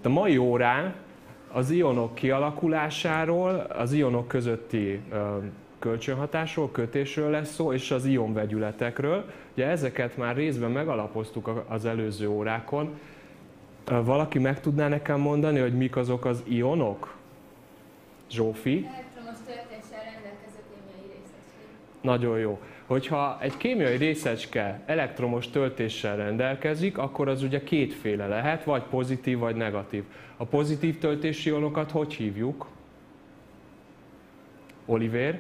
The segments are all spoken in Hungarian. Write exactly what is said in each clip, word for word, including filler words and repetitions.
A mai órán az ionok kialakulásáról, az ionok közötti kölcsönhatásról, kötésről lesz szó, és az ionvegyületekről. Ugye ezeket már részben megalapoztuk az előző órákon. Valaki meg tudná nekem mondani, hogy mik azok az ionok? Zsófi? Elektromos töltéssel rendelkező kémiai részecske. Nagyon jó. Hogyha egy kémiai részecske elektromos töltéssel rendelkezik, akkor az ugye kétféle lehet, vagy pozitív, vagy negatív. A pozitív töltési ionokat hogy hívjuk? Olivér?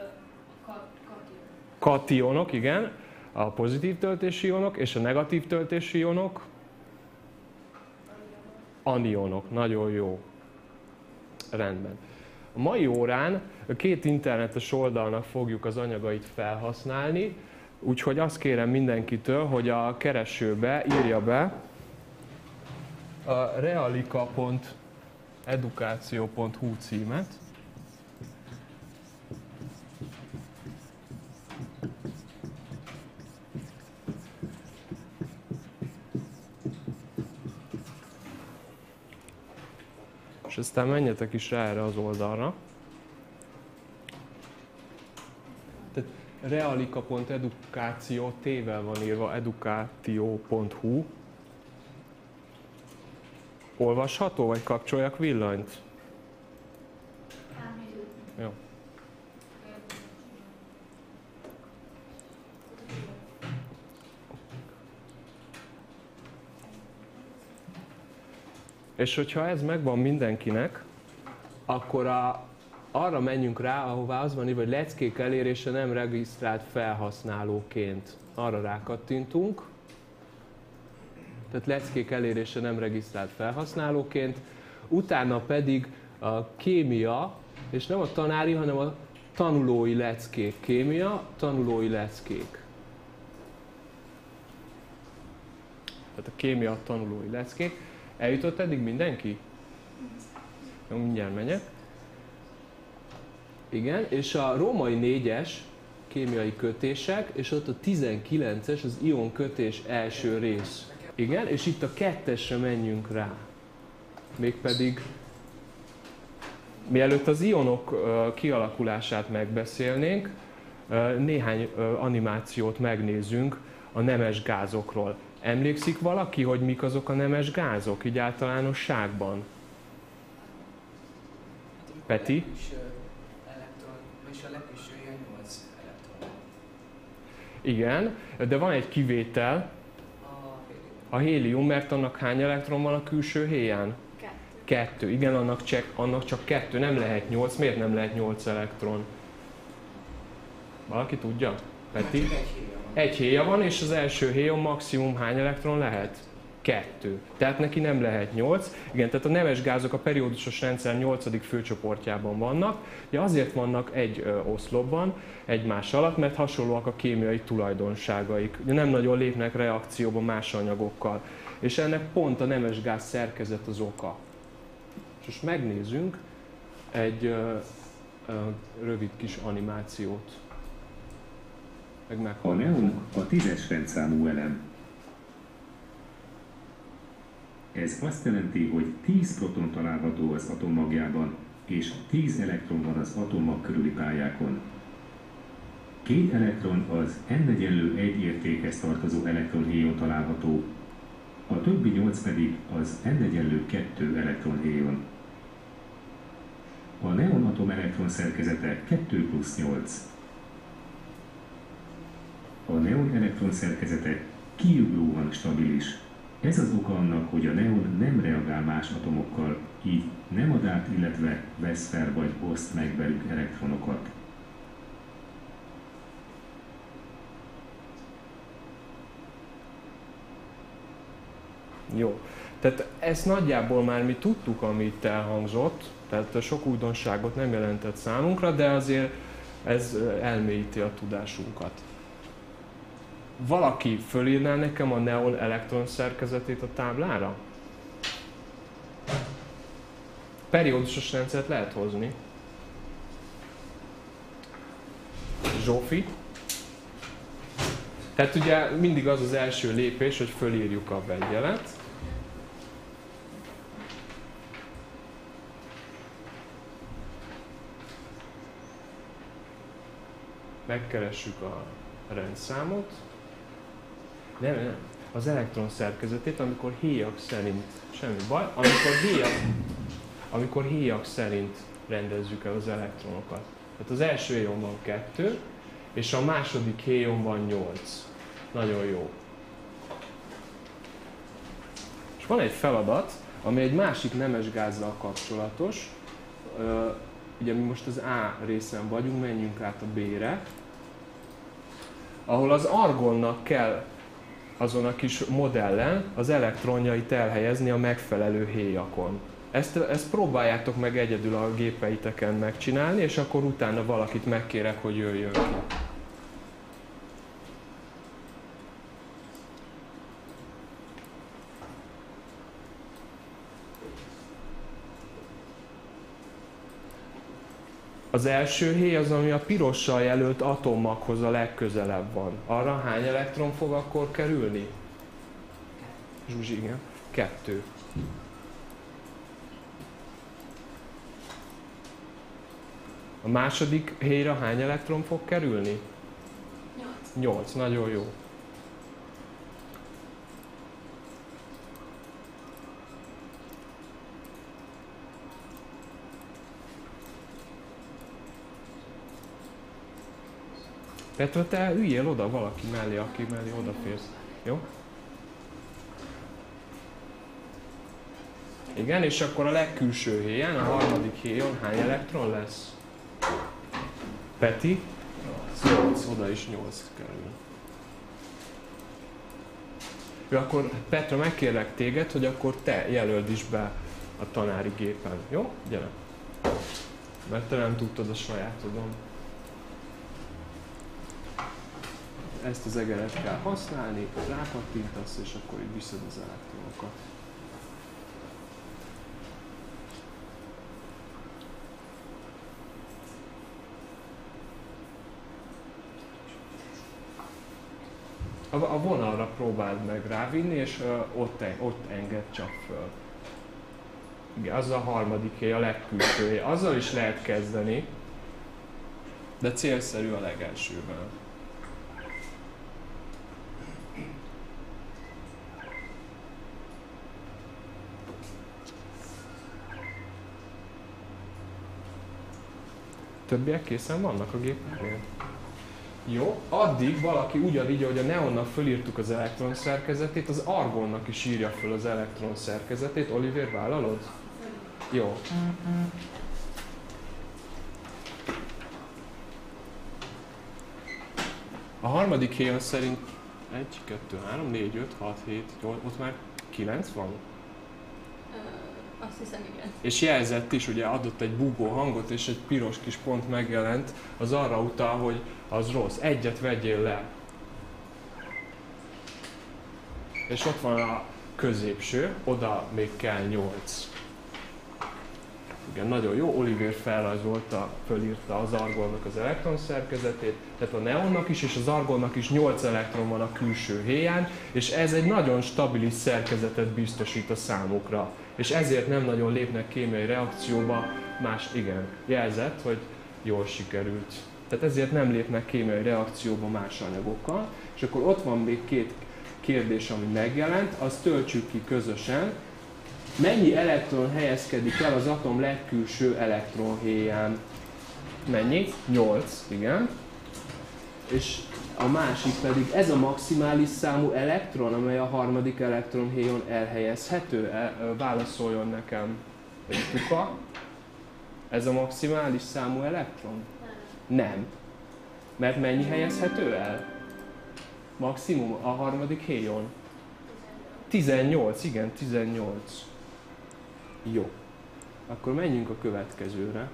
Kationok, igen. A pozitív töltési ionok, és a negatív töltési ionok? Anionok. Nagyon jó. Rendben. A mai órán két internetes oldalnak fogjuk az anyagait felhasználni, úgyhogy azt kérem mindenkitől, hogy a keresőbe írja be a realika pont edukáció pont hu címet. És aztán menjetek is rá erre az oldalra. Tehát realika pont edukáció, T-vel van írva, edukáció pont hu. Olvasható, vagy kapcsoljak villanyt? Jó. És hogyha ez megvan mindenkinek, akkor a, arra menjünk rá, ahová az van írva, hogy leckék elérése nem regisztrált felhasználóként. Arra rákattintunk. Tehát leckék elérése nem regisztrált felhasználóként. Utána pedig a kémia, és nem a tanári, hanem a tanulói leckék. Kémia, tanulói leckék. Tehát a kémia, a tanulói leckék. Eljutott eddig mindenki? Jó, mindjárt megyek. Igen, és a római négyes kémiai kötések, és ott a tizenkilences az ion kötés első rész. Igen, és itt a kettesre menjünk rá. Mégpedig, mielőtt az ionok kialakulását megbeszélnénk, néhány animációt megnézzünk a nemes gázokról. Emlékszik valaki, hogy mik azok a nemes gázok, így általánosságban? Peti? Igen, de van egy kivétel, a hélium, mert annak hány elektron van a külső héján? Kettő. Kettő. Igen, annak csak, annak csak kettő, nem lehet nyolc. Miért nem lehet nyolc elektron? Valaki tudja? Peti? Egy héja van, és az első héjon maximum hány elektron lehet? Kettő. Tehát neki nem lehet nyolc. Igen, tehát a nemes gázok a periódusos rendszer nyolcadik főcsoportjában vannak. Ugye azért vannak egy ö, oszlopban, egymás alatt, mert hasonlóak a kémiai tulajdonságaik. Ugye nem nagyon lépnek reakcióba más anyagokkal. És ennek pont a nemes gáz szerkezet az oka. És most megnézzünk egy ö, ö, rövid kis animációt. A neon a tízes rendszámú elem. Ez azt jelenti, hogy tíz proton található az atommagjában, és tíz elektron van az atommag körüli pályákon. Két elektron az n egyenlő egy értékhez tartozó elektronhéjon található, a többi nyolc pedig az n egyenlő kettő elektronhéjon. A neon atom elektron szerkezete kettő plusz nyolc. A neon elektron szerkezete kiuglóan stabilis. Ez az oka annak, hogy a neon nem reagál más atomokkal, így nem ad át, illetve vesz fel vagy oszt meg velük elektronokat. Jó. Tehát ezt nagyjából már mi tudtuk, amit elhangzott, tehát sok újdonságot nem jelentett számunkra, de azért ez elmélyíti a tudásunkat. Valaki fölírná nekem a neon elektron szerkezetét a táblára? Periódusos rendszert lehet hozni. Zsófi? Tehát ugye mindig az az első lépés, hogy fölírjuk a vegyjelet. megkeressük a rendszámot, nem, nem, az elektron szerkezetét, amikor héjak szerint, semmi baj, amikor héjak, amikor héjak szerint rendezzük el az elektronokat. Tehát az első héjonban kettő, és a második héjonban nyolc. Nagyon jó. És van egy feladat, ami egy másik nemes gázzal kapcsolatos. Ugye mi most az A részen vagyunk, menjünk át a B-re, ahol az argonnak kell azon a kis modellen az elektronjait elhelyezni a megfelelő héjakon. Ezt, ezt próbáljátok meg egyedül a gépeiteken megcsinálni, és akkor utána valakit megkérek, hogy jöjjön ki. Az első héj az, ami a pirossal jelölt atommaghoz a legközelebb van. Arra hány elektron fog akkor kerülni? Zsuzsi, igen. Kettő. A második héjra hány elektron fog kerülni? Nyolc. Nyolc. Nagyon jó. Petra, te üljél oda valaki mellé, aki mellé odaférsz. Jó? Igen, és akkor a legkülső héjen, a harmadik héjon hány elektron lesz? Peti? nyolc, oda is nyolc kerül. Jó, akkor Petra, megkérlek téged, hogy akkor te jelöld is be a tanári gépen. Jó? Gyere. Mert te nem tudtad a sajátodon. Ezt az egeret kell használni, rákattintasz, és akkor így viszed az elektronokat. A, a vonalra próbáld meg rávinni, és uh, ott, ott engedd csak föl. Igen, az a harmadik héj, a legkülső héj. Azzal is lehet kezdeni, de célszerű a legelsővel. Többiek készen vannak a gépeknél? Jó, addig valaki ugyanígy, ahogy a neonnak fölírtuk az elektron szerkezetét, az argonnak is írja föl az elektron szerkezetét. Oliver, vállalod? Jó. A harmadik héjon szerint egy, kettő, három, négy, öt, hat, hét, nyolc, ott már kilenc van? Azt hiszem, igen. És jelzett is, ugye adott egy búgó hangot, és egy piros kis pont megjelent, az arra utal, hogy az rossz. Egyet vegyél le. És ott van a középső, oda még kell nyolc. Igen, nagyon jó. Oliver felrajzolta, fölírta az argonnak az elektron szerkezetét, tehát a neonnak is és az argonnak is nyolc elektron van a külső héján, és ez egy nagyon stabilis szerkezetet biztosít a számukra. És ezért nem nagyon lépnek kémiai reakcióba, más, igen, jelzett, hogy jól sikerült. Tehát ezért nem lépnek kémiai reakcióba más anyagokkal. És akkor ott van még két kérdés, ami megjelent, azt töltsük ki közösen. Mennyi elektron helyezkedik el az atom legkülső elektronhéján? Mennyi? nyolc, igen. És a másik pedig ez a maximális számú elektron, amely a harmadik elektronhéjon elhelyezhető? El, válaszoljon nekem egy tuka. Ez a maximális számú elektron? Nem. Nem. Mert mennyi helyezhető el? Maximum a harmadik héjon? tizennyolc, igen, tizennyolc. Jó. Akkor menjünk a következőre.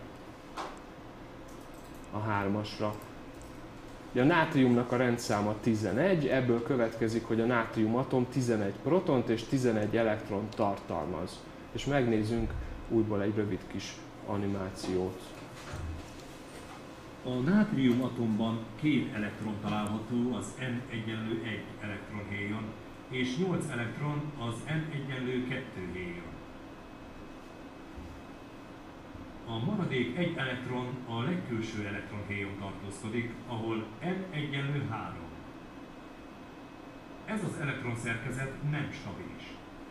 A hármasra. A nátriumnak a rendszáma tizenegy, ebből következik, hogy a nátrium atom tizenegy protont és tizenegy elektron tartalmaz. És megnézzünk újból egy rövid kis animációt. A nátrium atomban két elektron található az N egyenlő egy elektronhéjon, és nyolc elektron az N egyenlő kettő héjon. A maradék maradék egy elektron a legkülső elektronhéjon tartózkodik, ahol N egyenlő három. Ez az elektron szerkezet nem stabilis.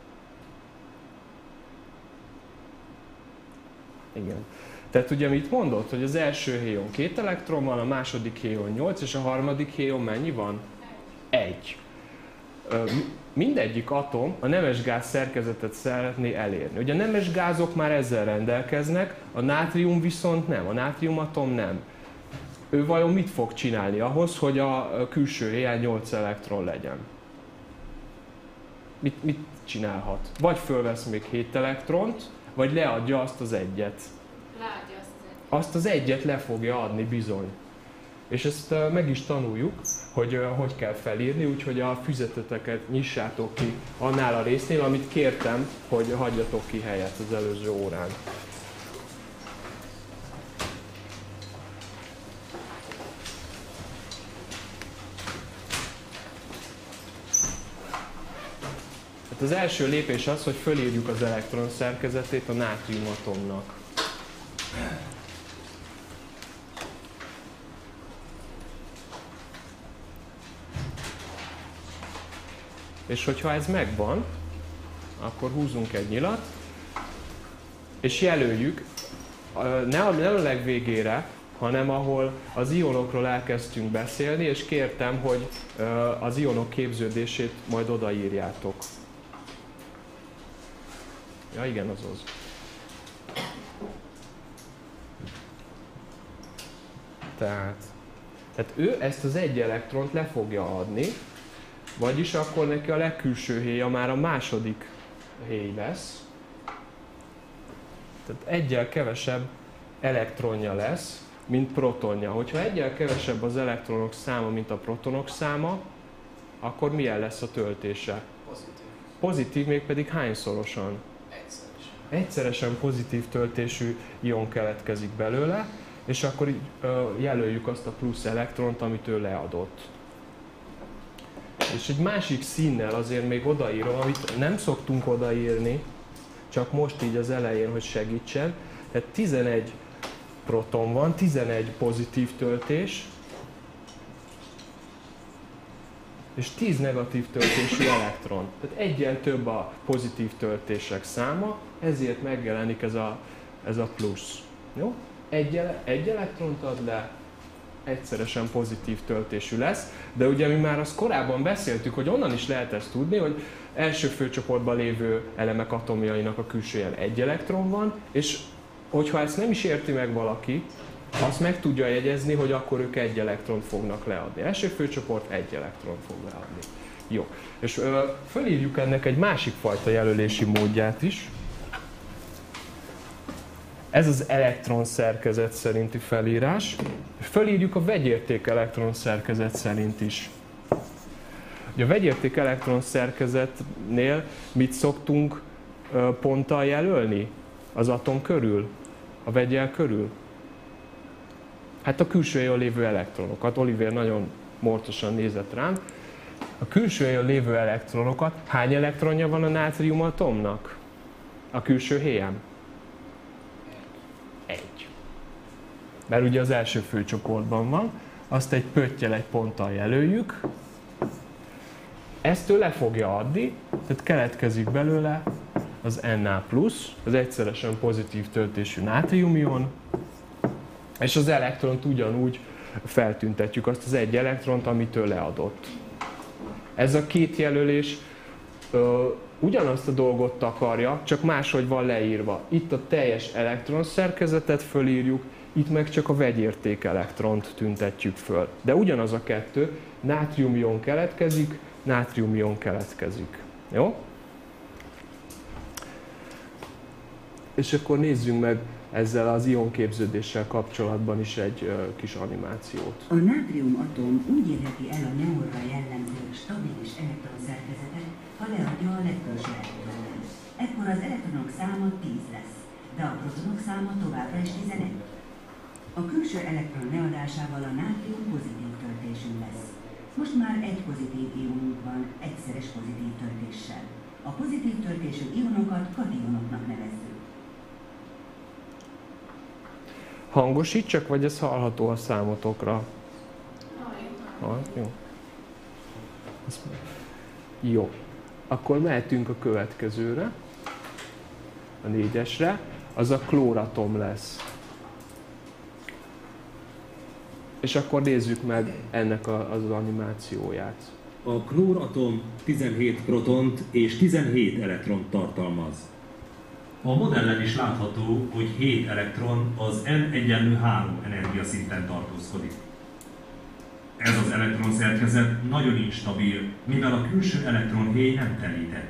Igen. Tehát ugye mit mondott, hogy az első héjon két elektron van, a második héjon nyolc, és a harmadik héjon mennyi van? Egy. Mindegyik atom a nemesgáz szerkezetet szeretné elérni. Ugye a nemesgázok már ezzel rendelkeznek, a nátrium viszont nem, a nátriumatom nem. Ő vajon mit fog csinálni ahhoz, hogy a külső héján nyolc elektron legyen? Mit, mit csinálhat? Vagy fölvesz még hét elektront, vagy leadja azt az egyet. Leadja azt az egyet. Azt az egyet le fogja adni bizony. És ezt meg is tanuljuk, hogy hogy kell felírni, úgyhogy a füzeteteket nyissátok ki annál a résznél, amit kértem, hogy hagyjatok ki helyet az előző órán. Hát az első lépés az, hogy fölírjuk az elektron szerkezetét a nátriumatomnak. És hogyha ez megvan, akkor húzunk egy nyilat, és jelöljük, ne a, ne a legvégére, hanem ahol az ionokról elkezdtünk beszélni, és kértem, hogy az ionok képződését majd odaírjátok. Ja, igen, az az. Tehát, tehát ő ezt az egy elektront le fogja adni, vagyis akkor neki a legkülső héja már a második héj lesz. Tehát egyel kevesebb elektronja lesz, mint protonja. Hogyha egyel kevesebb az elektronok száma, mint a protonok száma, akkor milyen lesz a töltése? Pozitív. Pozitív, mégpedig hányszorosan? Egyszerűen. Egyszeresen pozitív töltésű ion keletkezik belőle, és akkor így ö, jelöljük azt a plusz elektront, amit ő leadott. És egy másik színnel azért még odaírom, amit nem szoktunk odaírni, csak most így az elején, hogy segítsen. Tehát tizenegy proton van, tizenegy pozitív töltés, és tíz negatív töltésű elektron. Tehát egyen több a pozitív töltések száma, ezért megjelenik ez a, ez a plusz. Jó? Egy, ele, egy elektront ad le, egyszeresen pozitív töltésű lesz, de ugye mi már azt korábban beszéltük, hogy onnan is lehet ezt tudni, hogy első főcsoportban lévő elemek atomjainak a külsőjén egy elektron van, és hogyha ezt nem is érti meg valaki, azt meg tudja jegyezni, hogy akkor ők egy elektront fognak leadni. Első főcsoport egy elektron fog leadni. Jó. És ö, fölírjuk ennek egy másik fajta jelölési módját is. Ez az elektron szerkezet szerinti felírás. Fölírjuk a vegyérték elektron szerkezet szerint is. Ugye a vegyérték elektron szerkezetnél mit szoktunk ö, ponttal jelölni? Az atom körül? A vegyel körül? Hát a külsőjén lévő elektronokat. Oliver nagyon morcosan nézett rám. A külsőjén lévő elektronokat, hány elektronja van a nátrium atomnak? A külső héján? Egy. Mert ugye az első főcsoportban van, azt egy pöttyel, egy ponttal jelöljük. Ezt ő le fogja adni, tehát keletkezik belőle az Na plusz, az egyszeresen pozitív töltésű nátriumion, és az elektront ugyanúgy feltüntetjük, azt az egy elektront, amit ő leadott. Ez a két jelölés ö, ugyanazt a dolgot takarja, csak máshogy van leírva. Itt a teljes elektron szerkezetet fölírjuk, itt meg csak a vegyérték elektront tüntetjük föl. De ugyanaz a kettő, nátriumion keletkezik, nátriumion keletkezik. Jó? És akkor nézzünk meg ezzel az ionképződéssel kapcsolatban is egy uh, kis animációt. A nátrium atom úgy érheti el a neonra jellemző stabilis elektronszerkezetet, ha leadja a legkülső elektronát. Ekkor az elektronok száma tíz lesz, de a protonok száma továbbra is tizenegy. A külső elektron leadásával a nátrium pozitív töltésű lesz. Most már egy pozitív ionunk van, egyszeres pozitív töltéssel. A pozitív töltésű ionokat kationoknak nevezzük. Hangosítsak, vagy ez hallható a számotokra? Ha, jó. Jó. Akkor mehetünk a következőre, a négyesre. Az a klóratom lesz. És akkor nézzük meg ennek a, az animációját. A klóratom tizenhét protont és tizenhét elektront tartalmaz. A modellen is látható, hogy hét elektron az N egyenlő három energiaszinten tartózkodik. Ez az elektronszerkezet nagyon instabil, mivel a külső elektronhéj nem telített.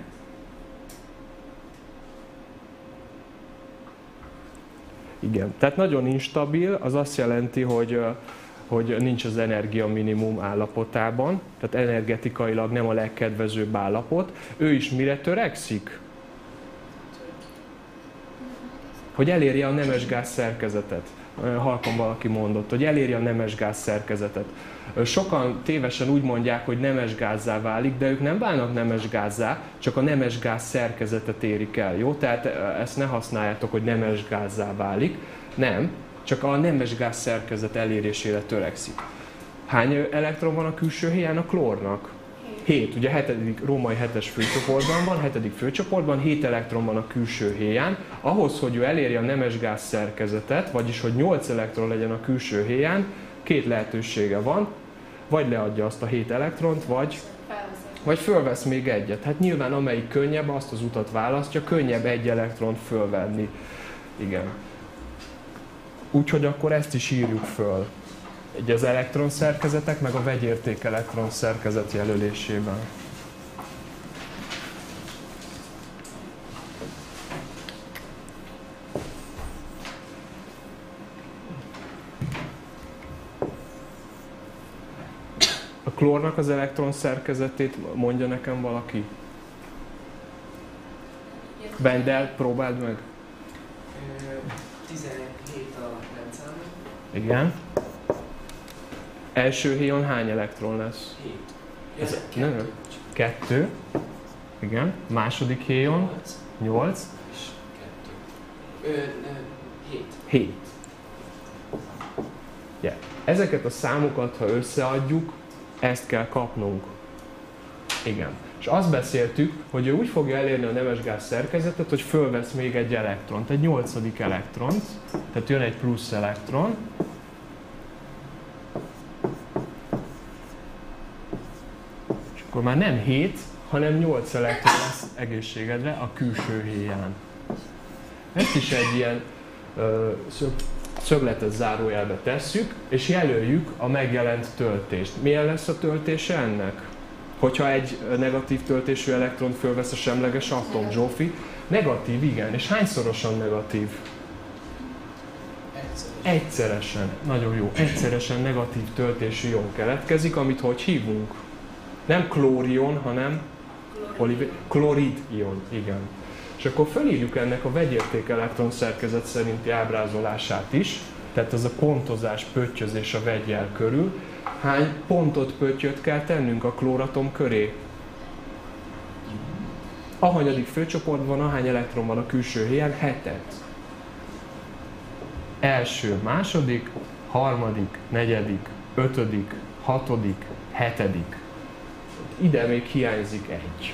Igen, tehát nagyon instabil, az azt jelenti, hogy, hogy nincs az energia minimum állapotában, tehát energetikailag nem a legkedvezőbb állapot. Ő is mire törekszik? Hogy elérje a nemesgáz szerkezetet. Halkan valaki mondott, hogy elérje a nemesgáz szerkezetet. Sokan tévesen úgy mondják, hogy nemesgázzá válik, de ők nem válnak nemesgázzá, csak a nemesgáz szerkezetet érik el, jó? Tehát ezt ne használjátok, hogy nemesgázzá válik. Nem, csak a nemesgáz szerkezet elérésére törekszik. Hány elektron van a külső héján a klórnak? hét. Ugye hetedik, római hetes főcsoportban van, hetedik főcsoportban, hét elektron van a külső héján. Ahhoz, hogy ő elérje a nemesgáz szerkezetet, vagyis hogy nyolc elektron legyen a külső héján, két lehetősége van, vagy leadja azt a hét elektront, vagy, vagy fölvesz még egyet. Hát nyilván amelyik könnyebb, azt az utat választja, könnyebb egy elektront fölvenni. Igen. Úgyhogy akkor ezt is írjuk föl. Egy az elektronszerkezetek, meg a vegyérték elektronszerkezet jelölésében. A klórnak az elektronszerkezetét mondja nekem valaki? Bendel, próbáld meg. tizenhét a rendszámon. Igen. Első héjon hány elektron lesz? hét. Ez, nem, nem. Kettő. Igen. Második héjon? Nyolc. És kettő. Ö, hét. Hét. Yeah. Ezeket a számokat, ha összeadjuk, ezt kell kapnunk. Igen. És azt beszéltük, hogy ő úgy fogja elérni a nemesgáz szerkezetet, hogy fölvesz még egy elektront, egy nyolcadik elektront, tehát jön egy plusz elektron, és akkor már nem hét, hanem nyolc elektron lesz egészségedre a külső héján. Ezt is egy ilyen ö, szög, szögletes zárójelbe tesszük, és jelöljük a megjelent töltést. Milyen lesz a töltése ennek? Hogyha egy negatív töltésű elektront fölvesz a semleges atom, Zsófi? Negatív, igen. És hányszorosan negatív? Egyszerűen. Egyszeresen. Nagyon jó. Egyszeresen negatív töltésű ion keletkezik, amit hogy hívunk? Nem klórion, hanem Klorid. klorid ion. Igen. És akkor felírjuk ennek a vegyérték elektronszerkezet szerinti ábrázolását is, tehát ez a pontozás, pöttyözés a vegyjel körül. Hány pontot, pöttyöt kell tennünk a klóratom köré? Ahanyadik főcsoportban, ahány elektron van a külső héján? Hetet. Első, második, harmadik, negyedik, ötödik, hatodik, hetedik. Ide még hiányzik egy.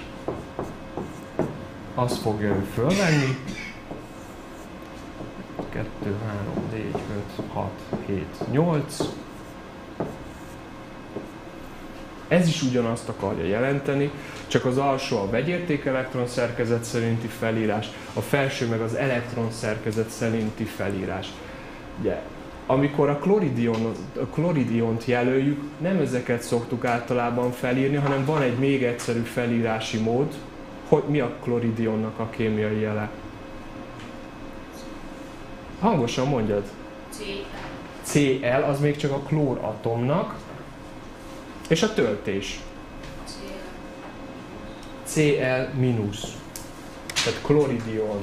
Azt fogja ő fölvenni. kettő, három, négy, öt, hat, hét, nyolc. Ez is ugyanazt akarja jelenteni, csak az alsó a vegyérték elektronszerkezet szerinti felírás, a felső meg az elektronszerkezet szerinti felírás. Ugye, amikor a kloridion, a kloridiont jelöljük, nem ezeket szoktuk általában felírni, hanem van egy még egyszerű felírási mód. Hogy mi a kloridionnak a kémiai jele? Hangosan mondjad. cé el. Cl az még csak a klóratomnak, és a töltés. Cl mínusz. Tehát kloridion.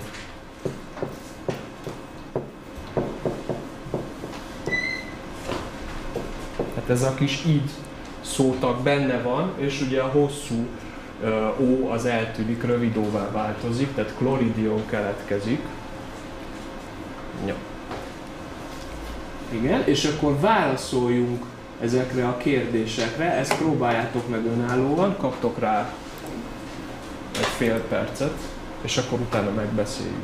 Hát ez a kis id szótag benne van, és ugye a hosszú ó az eltűnik, rövid óvá változik, tehát kloridion keletkezik. Ja. Igen, és akkor válaszoljunk ezekre a kérdésekre, ezt próbáljátok meg önállóan, kaptok rá egy fél percet, és akkor utána megbeszéljük.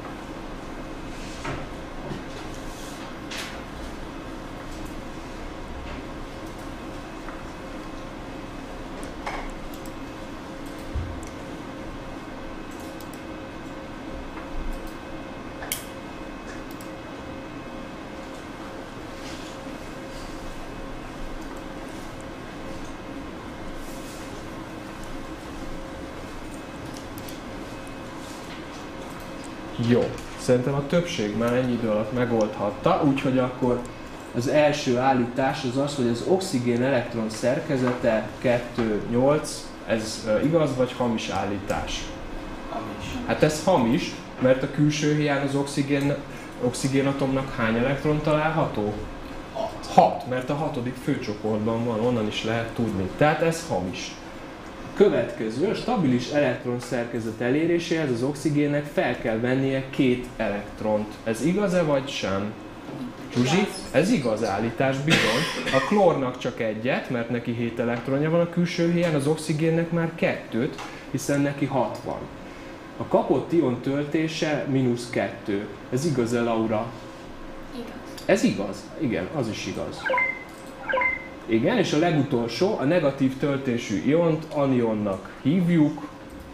Jó, szerintem a többség már ennyi idő alatt megoldhatta, úgyhogy akkor az első állítás az az, hogy az oxigén elektron szerkezete kettő nyolc, ez igaz vagy hamis állítás? Hamis. Hát ez hamis, mert a külső héján az oxigén, oxigénatomnak hány elektron található? hat. hat, mert a hatodik főcsoportban van, onnan is lehet tudni. Tehát ez hamis. Következő, a stabilis elektron szerkezet eléréséhez az oxigénnek fel kell vennie két elektront. Ez igaz-e vagy sem? Zsuzsi? Ez igaz állítás, bizony. A klórnak csak egyet, mert neki hét elektronja van a külső héján, az oxigénnek már kettőt, hiszen neki hat van. A kapott ion töltése mínusz kettő. Ez igaz-e, Laura? Igaz. Ez igaz? Igen, az is igaz. Igen, és a legutolsó, a negatív töltésű iont anionnak hívjuk.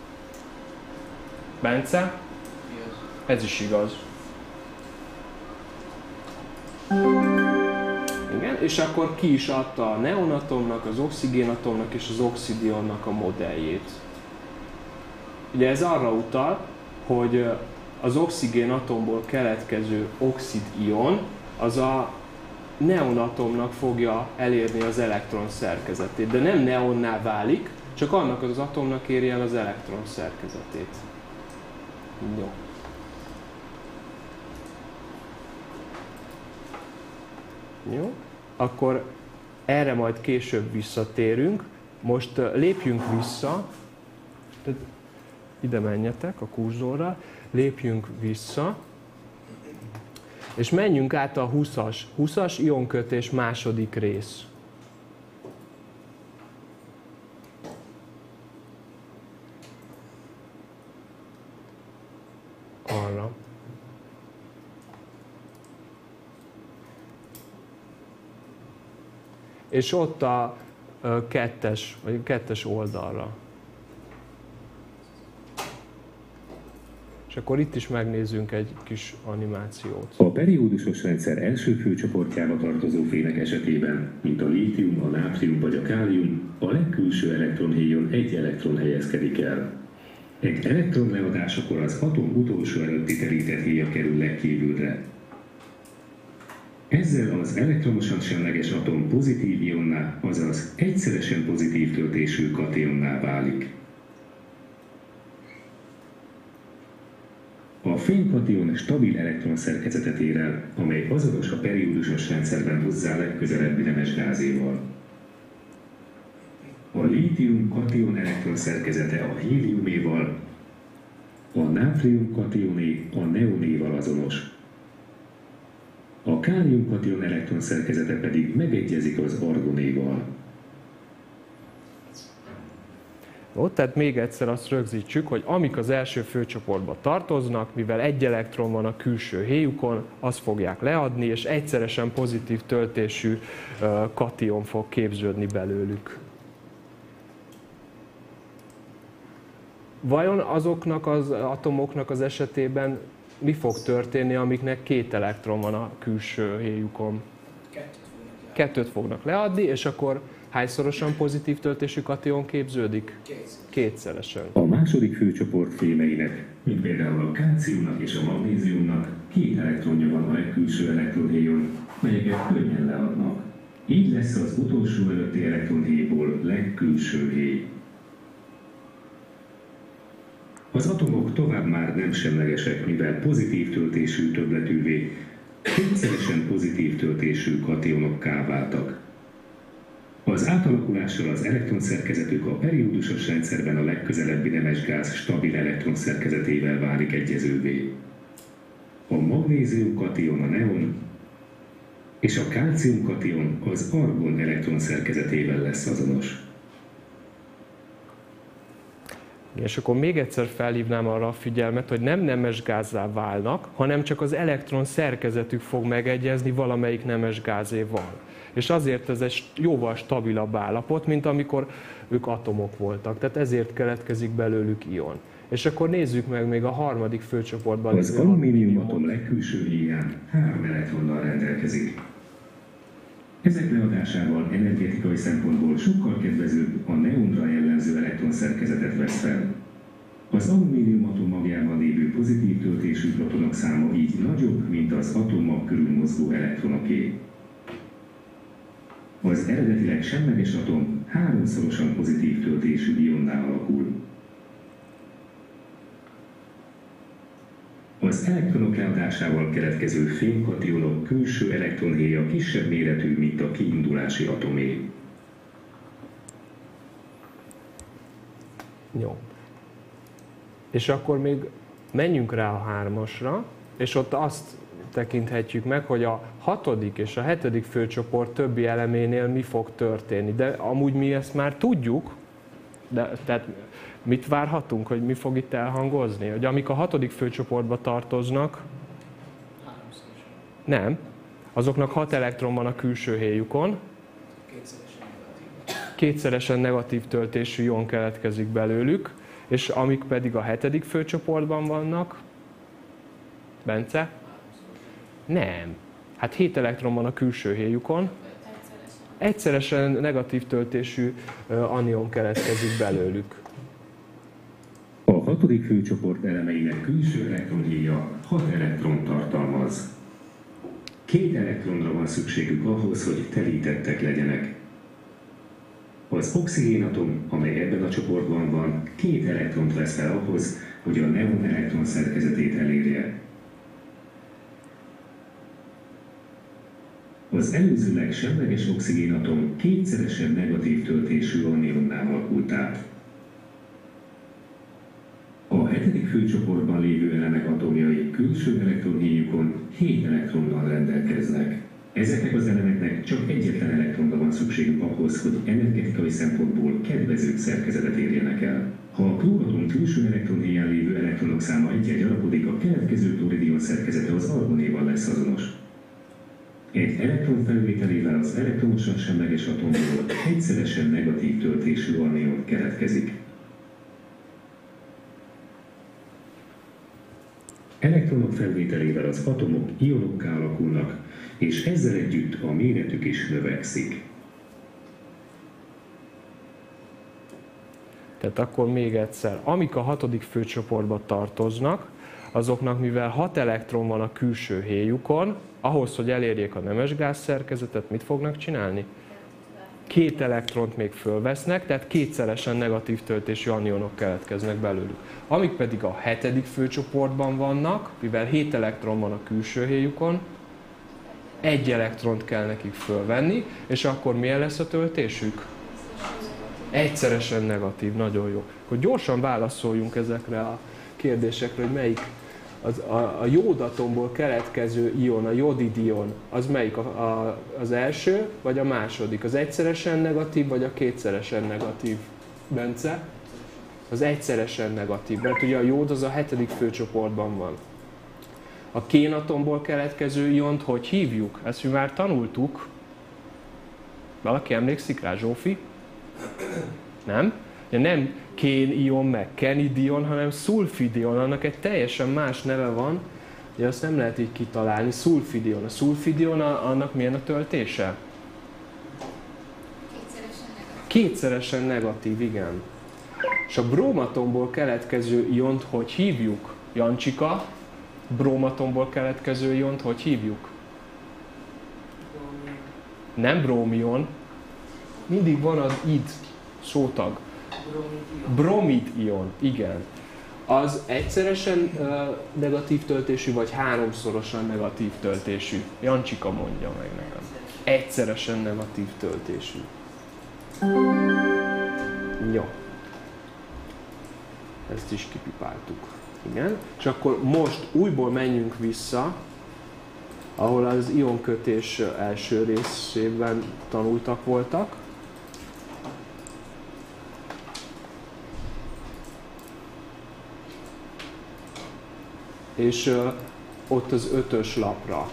Bence? Igaz. Ez is igaz. Igen, és akkor ki is adta a neonatomnak, az oxigénatomnak és az oxidionnak a modelljét. Ugye ez arra utal, hogy az oxigénatomból keletkező oxidion az a neonatomnak fogja elérni az elektron szerkezetét, de nem neonná válik, csak annak az atomnak éri el az elektron szerkezetét. Jó. Jó. Akkor erre majd később visszatérünk. Most lépjünk vissza. Ide menjetek a kurzorral. Lépjünk vissza. És menjünk át a húszas, húszas ionkötés második rész. Arra. És ott a kettes, vagy a kettes oldalra. És akkor itt is megnézzünk egy kis animációt. A periódusos rendszer első főcsoportjába tartozó fémek esetében, mint a lítium, a nátrium vagy a kálium, a legkülső elektronhéjon egy elektron helyezkedik el. Egy elektron leadásakor az atom utolsó előtti terített héja kerül legkívülre. Ezzel az elektronosan semleges atom pozitív ionná, azaz egyszeresen pozitív töltésű kationná válik. A fénykation stabil elektron szerkezetet ér el, amely azonos a periódusos rendszerben hozzá legközelebbi nemes gázéval. A lítium kation elektron szerkezete a héliuméval, a nátrium kationé a neonéval azonos. A kálium kation elektron szerkezete pedig megegyezik az argonéval. Ott, tehát még egyszer azt rögzítsük, hogy amik az első főcsoportba tartoznak, mivel egy elektron van a külső héjukon, azt fogják leadni, és egyszeresen pozitív töltésű kation fog képződni belőlük. Vajon azoknak az atomoknak az esetében mi fog történni, amiknek két elektron van a külső héjukon? Kettőt fognak leadni. Kettőt fognak leadni, és akkor hányszorosan pozitív töltésű kation képződik? Kétszer. Kétszeresen. A második főcsoport fémeinek, mint például a kálciumnak és a magnéziumnak, két elektronja van a legkülső elektronhéjon, melyeket könnyen leadnak. Így lesz az utolsó előtti elektronhéjból legkülső héj. Az atomok tovább már nem semlegesek, mivel pozitív töltésű többletűvé, kétszeresen pozitív töltésű kationokká váltak. Az átalakulással az elektronszerkezetük a periódusos rendszerben a legközelebbi nemesgáz stabil elektronszerkezetével válik egyezővé. A magnézium kation a neon, És a kálciumkation az argon elektron szerkezetével lesz azonos. És akkor még egyszer felhívnám arra a figyelmet, hogy nem nemes gázzá válnak, hanem csak az elektron szerkezetük fog megegyezni valamelyik nemes gázéval. És azért ez egy jóval stabilabb állapot, mint amikor ők atomok voltak. Tehát ezért keletkezik belőlük ion. És akkor nézzük meg még a harmadik főcsoportban. Az alumíniumatom legkülső híján három elektronnal rendelkezik. Ezek leadásával energetikai szempontból sokkal kedvezőbb a neonra jellemző elektronszerkezetet vesz fel. Az alumínium atomagjában lévő pozitív töltésű protonok száma így nagyobb, mint az atommag körül mozgó elektronoké. Az eredetileg semleges atom háromszorosan pozitív töltésű ionná alakul. Az elektronok leadásával keletkező fémkationok külső elektronhéja kisebb méretű, mint a kiindulási atomé. Jó. És akkor még menjünk rá a hármasra, és ott azt tekinthetjük meg, hogy a hatodik és a hetedik főcsoport többi eleménél mi fog történni. De amúgy mi ezt már tudjuk, de tehát mit várhatunk, hogy mi fog itt elhangozni? Hogy amik a hatodik főcsoportba tartoznak, nem, azoknak hat elektron van a külső héjukon, kétszeresen negatív töltésű ion keletkezik belőlük, és amik pedig a hetedik főcsoportban vannak, Bence? Nem. Hát hét elektron van a külső héjukon, egyszeresen negatív töltésű anion keletkezik belőlük. A hatodik főcsoport elemeinek külső elektronhéja hat elektron tartalmaz. Két elektronra van szükségük ahhoz, hogy telítettek legyenek. Az oxigénatom, amely ebben a csoportban van, két elektront vesz fel ahhoz, hogy a neon elektron szerkezetét elérje. Az előzőleg semleges oxigénatom kétszeresen negatív töltésű anionná alakult át. A hetedik főcsoportban lévő elemek atomjai külső elektronhéjukon hét elektronnal rendelkeznek. Ezeknek az elemeknek csak egyetlen elektronra van szükségük ahhoz, hogy energetikai szempontból kedvező szerkezetet érjenek el. Ha a klóratom külső elektronhéján lévő elektronok száma egyre gyarapodik, a keletkező klóridion szerkezete az argonéval lesz azonos. Egy elektron felvételével az elektronosan semleges atomból egyszeresen negatív töltésű anion keletkezik. Elektronok felvételével az atomok ionokká alakulnak, és ezzel együtt a méretük is növekszik. Tehát akkor még egyszer, amik a hatodik főcsoportba tartoznak, azoknak mivel hat elektron van a külső héjukon, ahhoz, hogy elérjék a nemesgáz szerkezetet, mit fognak csinálni? Két elektront még fölvesznek, tehát kétszeresen negatív töltésű anionok keletkeznek belőlük. Amik pedig a hetedik főcsoportban vannak, mivel hét elektron van a külső héjukon, egy elektront kell nekik fölvenni, és akkor milyen lesz a töltésük? Egyszeresen negatív, nagyon jó. Akkor gyorsan válaszoljunk ezekre a kérdésekre, hogy melyik az, a, a jódatomból keletkező ion, a jodidion, az melyik a, a, az első, vagy a második? Az egyszeresen negatív, vagy a kétszeresen negatív? Bence? Az egyszeresen negatív, mert ugye a jód az a hetedik főcsoportban van. A kénatomból keletkező iont hogy hívjuk? Ezt mi már tanultuk. Valaki emlékszik rá, Zsófi? Nem? Ja, nem kén-ion, meg kenidion, hanem szulfidion. Annak egy teljesen más neve van, de azt nem lehet így kitalálni. Szulfidion. A szulfidion, annak milyen a töltése? Kétszeresen negatív. Kétszeresen negatív, igen. És a brómatomból keletkező iont hogy hívjuk? Jancsika, brómatomból keletkező iont hogy hívjuk? Nem brómion. Mindig van az id szótag. Bromid ion, igen. Az egyszeresen uh, negatív töltésű, vagy háromszorosan negatív töltésű? Jancsika mondja meg nekem. Egyszeresen negatív töltésű. Jó. Ezt is kipipáltuk. Igen. És akkor most újból menjünk vissza ahol az ionkötés első részében tanultak voltak. És uh, ott az ötös lapra.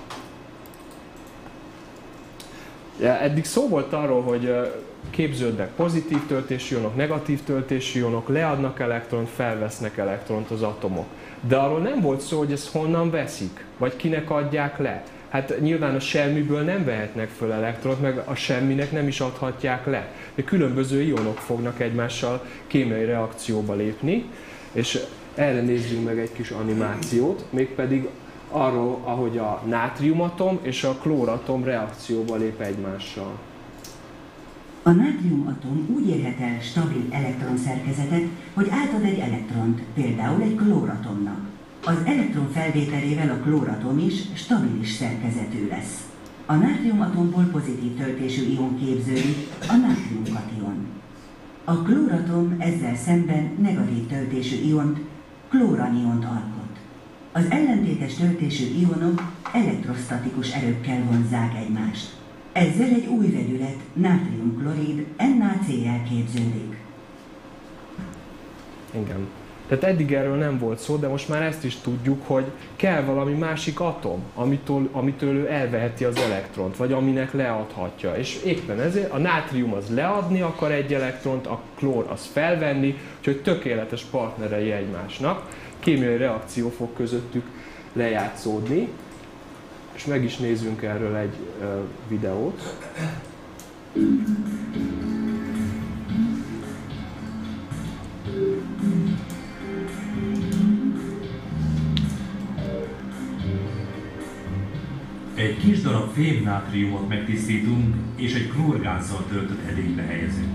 Ja, eddig szó volt arról, hogy uh, képződnek pozitív töltésű ionok, negatív töltésű ionok, leadnak elektront, felvesznek elektront az atomok. De arról nem volt szó, hogy ezt honnan veszik, vagy kinek adják le. Hát nyilván a semmiből nem vehetnek föl elektront, meg a semminek nem is adhatják le. De különböző ionok fognak egymással kémiai reakcióba lépni, és erre nézzünk meg egy kis animációt, mégpedig arról, ahogy a nátriumatom és a klóratom reakcióba lép egymással. A nátriumatom úgy érhet el stabil elektronszerkezetet, hogy átad egy elektront, például egy klóratomnak. Az elektron felvételével a klóratom is stabilis szerkezetű lesz. A nátriumatomból pozitív töltésű ion képződik, a nátriumkation. A klóratom ezzel szemben negatív töltésű iont, klóraniont alkot. Az ellentétes töltésű ionok elektrostatikus erőkkel vonzzák egymást. Ezzel egy új vegyület, nátriumklorid, NaCl képződik. Igen. Tehát eddig erről nem volt szó, de most már ezt is tudjuk, hogy kell valami másik atom, amitől, amitől ő elveheti az elektront, vagy aminek leadhatja. És éppen ezért a nátrium az leadni akar egy elektront, a klór az felvenni, úgyhogy tökéletes partnerei egymásnak. Kémiai reakció fog közöttük lejátszódni, és meg is nézzünk erről egy uh, videót. Egy kis darab fémnátriumot megtisztítunk, és egy klórgázzal töltött edénybe helyezünk.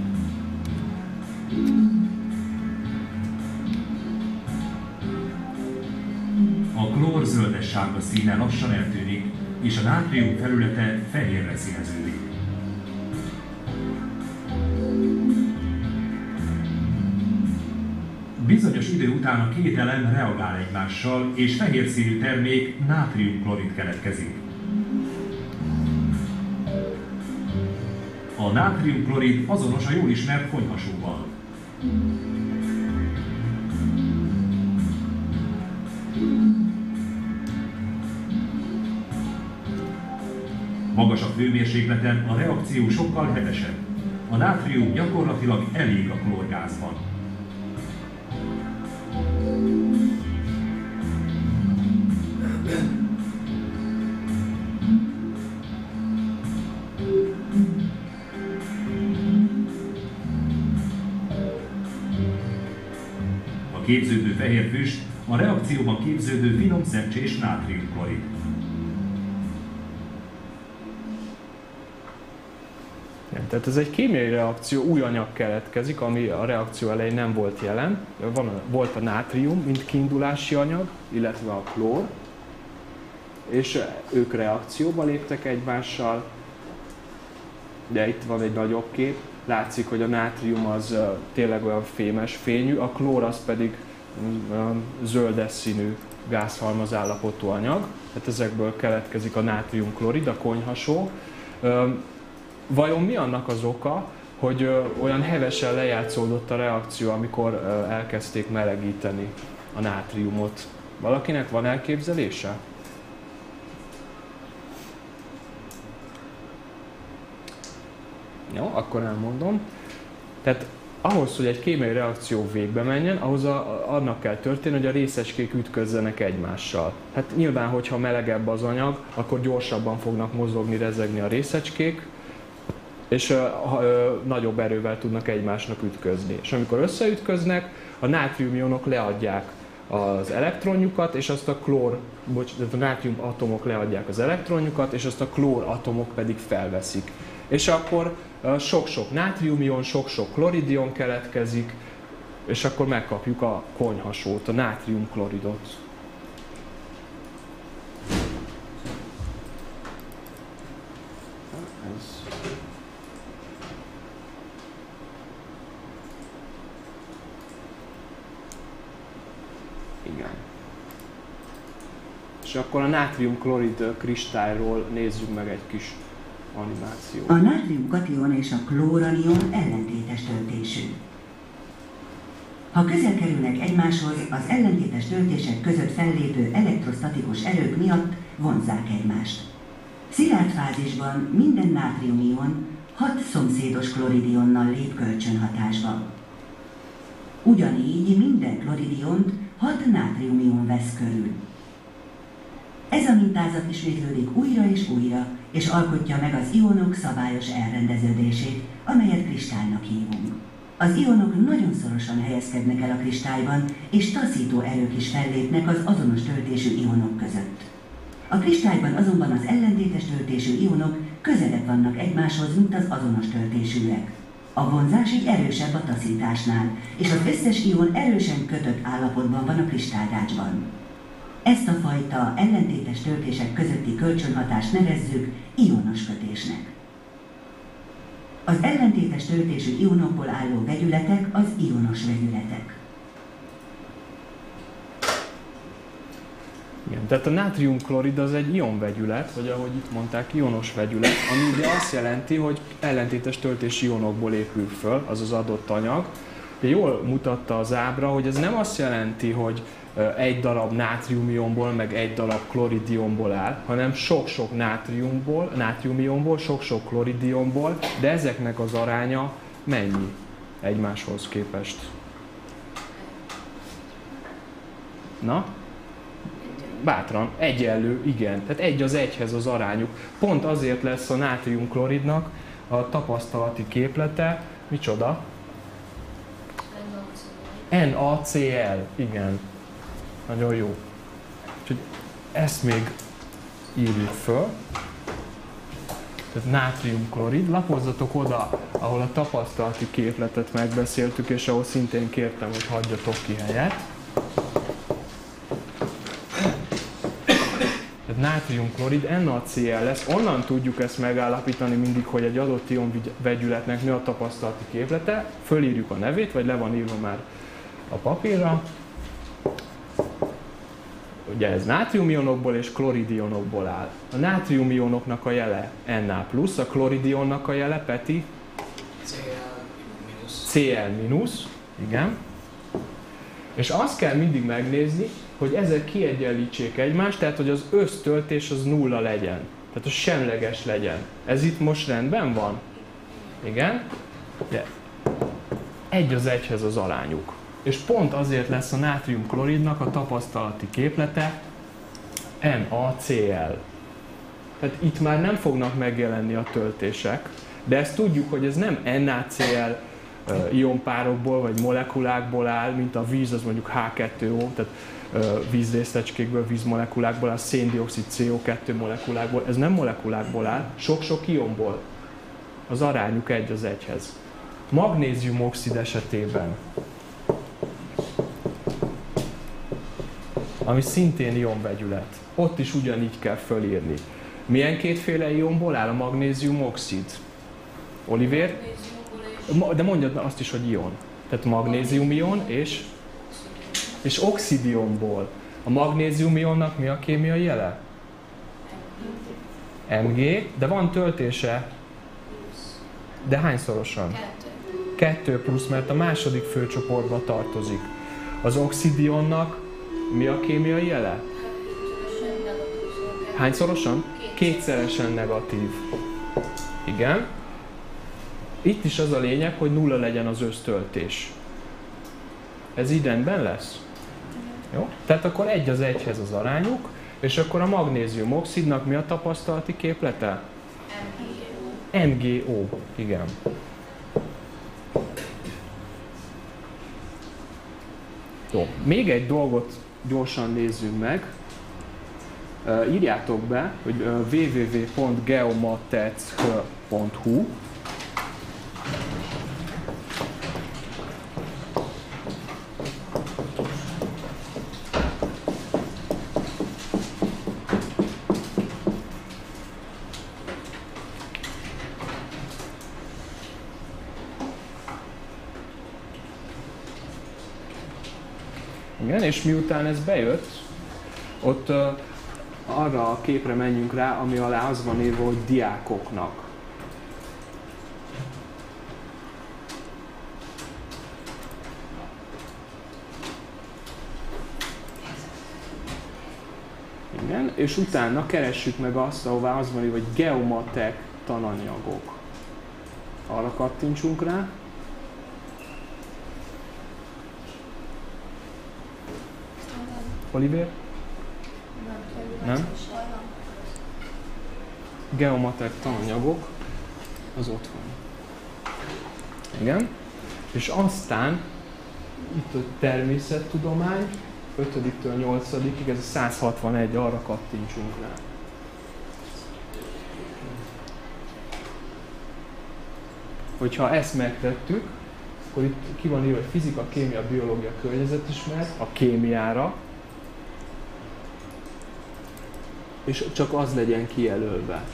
A klór zöldes-sárga színe lassan eltűnik, és a nátrium felülete fehérre színeződik. Bizonyos idő után a két elem reagál egymással, és fehér színű termék nátriumklorid keletkezik. A nátriumklorid azonos a jól ismert konyhasóval. Magasabb hőmérsékleten a reakció sokkal hevesebb. A nátrium gyakorlatilag elég a klórgázban. A képződő fehér füst a reakcióban képződő finom szemcsés nátriumklorid. Tehát ez egy kémiai reakció, új anyag keletkezik, ami a reakció elején nem volt jelen. Van a, volt a nátrium, mint kiindulási anyag, illetve a klór, és ők reakcióba léptek egymással, de itt van egy nagyobb kép. Látszik, hogy a nátrium az tényleg olyan fémes fényű, a klór az pedig zöldes színű gázhalmaz állapotú anyag. Tehát ezekből keletkezik a nátriumklorid, a konyhasó. Vajon mi annak az oka, hogy olyan hevesen lejátszódott a reakció, amikor elkezdték melegíteni a nátriumot? Valakinek van elképzelése? Jó, akkor elmondom. Tehát ahhoz, hogy egy kémiai reakció végbe menjen, ahhoz a, annak kell történni, hogy a részecskék ütközzenek egymással. Hát nyilván, hogyha melegebb az anyag, akkor gyorsabban fognak mozogni, rezegni a részecskék, és ö, ö, nagyobb erővel tudnak egymásnak ütközni. És amikor összeütköznek, a nátriumionok leadják az elektronjukat, és azt a klór, bocs, a nátrium atomok leadják az elektronjukat, és azt a klór atomok pedig felveszik. És akkor sok-sok nátriumion, sok-sok kloridion keletkezik, és akkor megkapjuk a konyhasót, a nátriumkloridot. Ez. Igen. És És akkor a nátrium-klorid kristályról nézzük meg egy kis animációt. A nátrium-kation és a klóranion ellentétes töltésű. Ha közel kerülnek egymáshoz, az ellentétes töltések között fellépő elektrostatikus erők miatt vonzzák egymást. Szilárd fázisban minden nátriumion hat szomszédos kloridionnal lép kölcsönhatásba. Ugyanígy minden kloridiont hat nátriumion vesz körül. Ez a mintázat ismétlődik újra és újra, és alkotja meg az ionok szabályos elrendeződését, amelyet kristálynak hívunk. Az ionok nagyon szorosan helyezkednek el a kristályban, és taszító erők is fellépnek az azonos töltésű ionok között. A kristályban azonban az ellentétes töltésű ionok közelebb vannak egymáshoz, mint az azonos töltésűek. A vonzás így erősebb a taszításnál, és az összes ion erősen kötött állapotban van a kristályrácsban. Ezt a fajta ellentétes töltések közötti kölcsönhatást nevezzük ionos kötésnek. Az ellentétes töltésű ionokból álló vegyületek az ionos vegyületek. Igen, tehát a nátrium-klorid az egy ionvegyület, vagy ahogy itt mondták, ionos vegyület, ami ugye azt jelenti, hogy ellentétes töltési ionokból épül föl az az adott anyag. De jól mutatta az ábra, hogy ez nem azt jelenti, hogy egy darab nátriumionból, meg egy darab kloridionból áll, hanem sok-sok nátriumból, nátriumionból, sok-sok kloridionból, de ezeknek az aránya mennyi egymáshoz képest? Na? Bátran, egyenlő, igen. Tehát egy az egyhez az arányuk. Pont azért lesz a nátrium-kloridnak a tapasztalati képlete, micsoda? NaCl, igen. Nagyon jó. Úgyhogy ezt még írjuk föl. Tehát nátrium-klorid. Lapozzatok oda, ahol a tapasztalati képletet megbeszéltük, és ahol szintén kértem, hogy hagyjatok ki helyet. Tehát nátrium-klorid, NaCl lesz. Onnan tudjuk ezt megállapítani mindig, hogy egy adott ionvegyületnek mi a tapasztalati képlete. Fölírjuk a nevét, vagy le van írva már a papírra. Ugye ez nátriumionokból és kloridionokból áll. A nátriumionoknak a jele Na plusz, a kloridionnak a jele, Peti? Cl-, igen. És azt kell mindig megnézni, hogy ezek kiegyenlítsék egymást, tehát hogy az össztöltés az nulla legyen. Tehát az semleges legyen. Ez itt most rendben van? Igen? De egy az egyhez az arányuk. És pont azért lesz a nátrium-kloridnak a tapasztalati képlete NaCl. Tehát itt már nem fognak megjelenni a töltések, de ezt tudjuk, hogy ez nem NaCl ionpárokból vagy molekulákból áll, mint a víz, az mondjuk H kettő O, tehát vízrészlecskékből, vízmolekulákból áll, széndioxid C O kettő molekulákból. Ez nem molekulákból áll, sok-sok ionból. Az arányuk egy az egyhez. Magnézium-oxid esetében, ami szintén ionvegyület. Ott is ugyanígy kell fölírni. Milyen kétféle ionból áll a magnézium-oxid? Olivér? De mondjad azt is, hogy ion. Tehát magnézium-ion és, és oxidionból. A magnézium-ionnak mi a kémiai jele? Mg, de van töltése. De hányszorosan? Kettő plusz, mert a második főcsoportba tartozik. Az oxidionnak mi a kémiai jele? Hányszorosan? Kétszeresen negatív. Igen. Itt is az a lényeg, hogy nulla legyen az össztöltés. Ez így rendben lesz? Jó? Tehát akkor egy az egyhez az arányuk, és akkor a magnézium-oxidnak mi a tapasztalati képlete? em gé o. Igen. Jó. Még egy dolgot gyorsan nézzünk meg. Uh, írjátok be, hogy uh, double-u double-u double-u pont geomatech pont hu. Igen, és miután ez bejött, ott uh, arra a képre menjünk rá, ami alá az van írva, hogy diákoknak. Igen, és utána keressük meg azt, ahová az van írva, hogy geomatek tananyagok. Arra kattintsunk rá. Oliver? Nem? Geomatek tananyagok, az ott van. Igen. És aztán itt a természettudomány, ötödiktől nyolcadikig, ez a száz hatvanegy, arra kattintsunk rá. Hogyha ezt megtettük, akkor itt ki van írva, hogy fizika, kémia, biológia, környezetismeret, a kémiára, és csak az legyen kijelölve.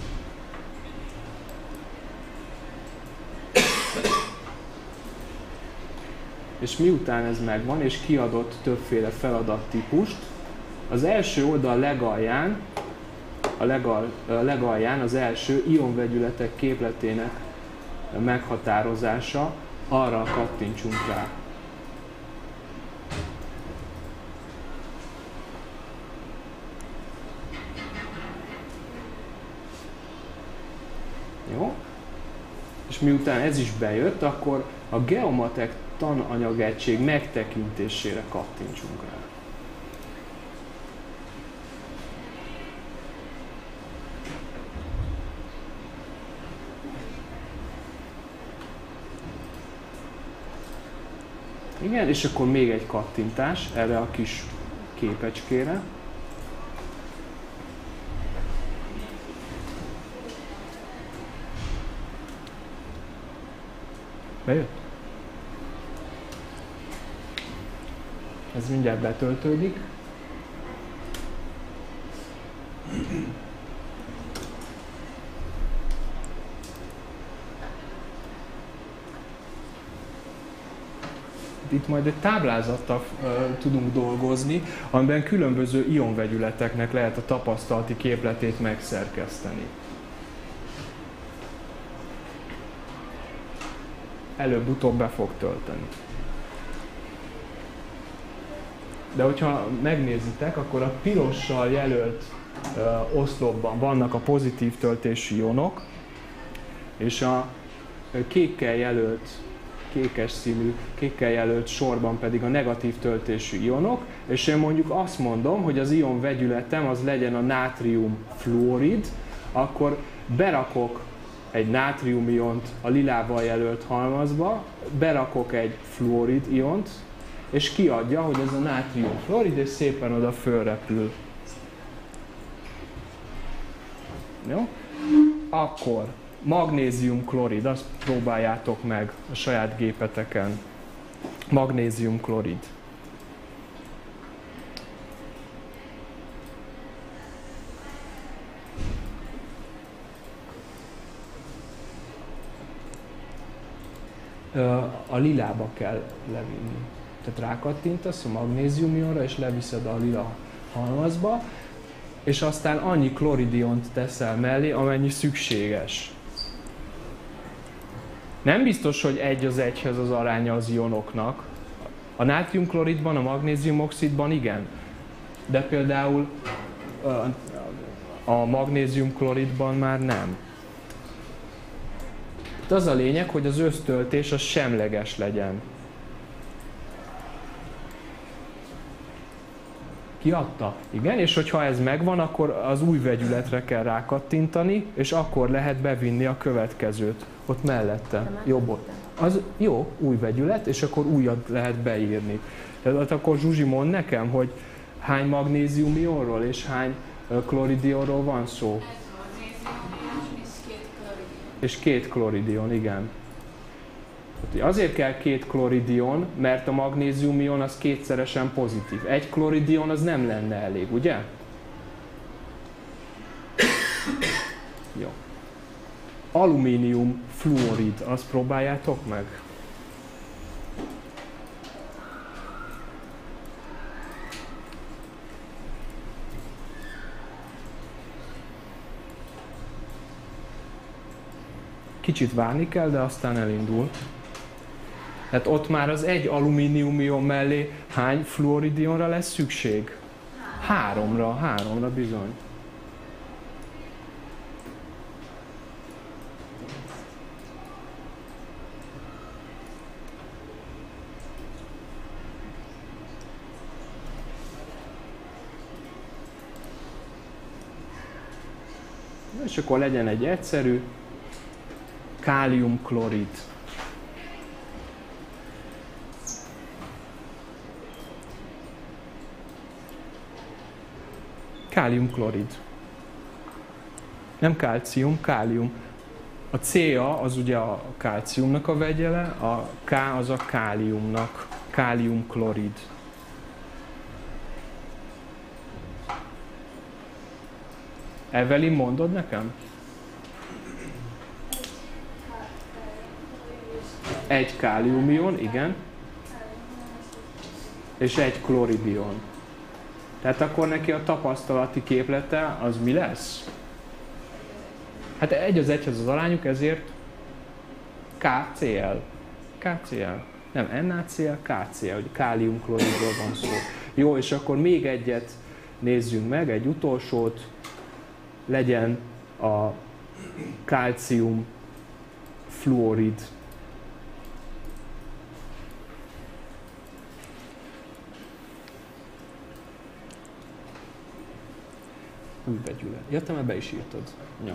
És miután ez megvan, és kiadott többféle feladattípust, az első oldal legalján, a, legal, a legalján az első ionvegyületek képletének meghatározása, arra kattintsunk rá. Jó? És miután ez is bejött, akkor a geomatek tananyagegység megtekintésére kattintsunk rá. Igen, és akkor még egy kattintás erre a kis képecskére. Bejött? Ez mindjárt betöltődik. Itt majd egy táblázattal uh, tudunk dolgozni, amiben különböző ionvegyületeknek lehet a tapasztalati képletét megszerkeszteni. Előbb-utóbb be fog tölteni. De hogyha megnézitek, akkor a pirossal jelölt uh, oszlopban vannak a pozitív töltésű ionok, és a kékkel jelölt, kékes színű, kékkel jelölt sorban pedig a negatív töltésű ionok, és én mondjuk azt mondom, hogy az ion vegyületem az legyen a nátrium fluorid, akkor berakok egy nátrium iont a lilával jelölt halmazba, berakok egy fluorid iont, és kiadja, hogy ez a nátrium fluorid, és szépen oda fölrepül. Jó? Akkor magnézium klorid, azt próbáljátok meg a saját gépeteken. Magnézium klorid. A lilába kell levinni. Tehát rákattintasz a magnéziumionra, és leviszed a lila halmazba, és aztán annyi kloridiont teszel mellé, amennyi szükséges. Nem biztos, hogy egy az egyhez az aránya az ionoknak. A nátriumkloridban, a magnéziumoxidban igen. De például a magnéziumkloridban már nem. De az a lényeg, hogy az össztöltés az semleges legyen. Kiadta? Igen, és hogyha ez megvan, akkor az új vegyületre kell rákattintani, és akkor lehet bevinni a következőt. Ott mellette. Jobb. Az jó, új vegyület, és akkor újat lehet beírni. Tehát akkor Zsuzsi, mondd nekem, hogy hány magnézium ionról és hány kloridionról van szó? És két kloridion, igen. Azért kell két kloridion, mert a magnéziumion az kétszeresen pozitív. Egy kloridion az nem lenne elég, ugye? Jó. Alumínium fluorid, azt próbáljátok meg. Kicsit várni kell, de aztán elindul. Tehát ott már az egy alumíniumion mellé hány fluoridionra lesz szükség? Háromra, háromra bizony. És akkor legyen egy egyszerű káliumklorid. Káliumklorid. Nem kálcium, kálium. A Ca az ugye a kálciumnak a vegyele, a K az a káliumnak. Káliumklorid. Evelyn, mondod nekem? Egy káliumion, igen. És egy kloridion. Tehát akkor neki a tapasztalati képlete az mi lesz? Hát egy az egyhez az arányuk, ezért KCl. KCl. Nem NaCl, KCl, hogy káliumkloridról van szó. Jó, és akkor még egyet nézzünk meg, egy utolsót. Legyen a kálcium fluorid. Új vegyület. Jöttem, ebbe is írtad. Ja.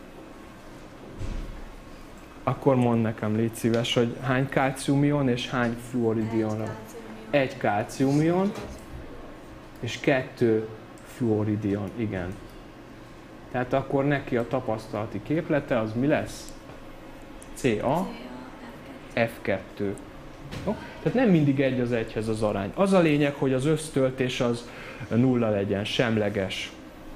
Akkor mondd nekem, légy szíves, hogy hány kálciumion és hány fluoridionra? Egy kálciumion és kettő fluoridion, igen. Tehát akkor neki a tapasztalati képlete az mi lesz? Ca F kettő. Jó? Tehát nem mindig egy az egyhez az arány. Az a lényeg, hogy az össztöltés az nulla legyen, semleges.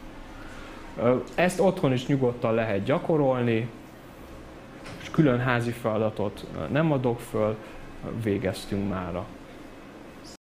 Ezt otthon is nyugodtan lehet gyakorolni, és külön házi feladatot nem adok föl, végeztünk mára.